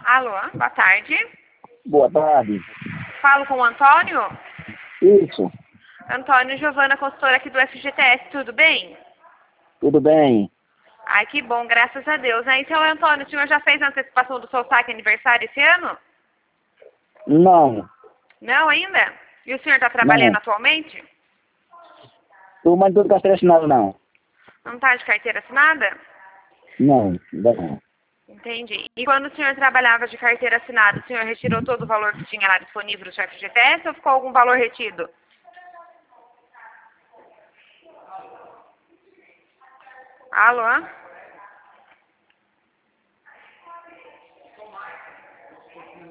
Alô, boa tarde. Boa tarde. Falo com o Antônio? Isso, Antônio e Giovana, consultora aqui do FGTS, tudo bem? tudo bem? Ai, que bom, graças a Deus. Então, Antônio, o senhor já fez a antecipação do seu saque aniversário esse ano? Não, Não ainda? E o senhor está não. trabalhando atualmente? Mas tudo carteira assinada não. Não está de carteira assinada? Não, ainda não. Entendi. E quando o senhor trabalhava de carteira assinada, o senhor retirou todo o valor que tinha lá disponível no FGTS ou ficou algum valor retido? Alô?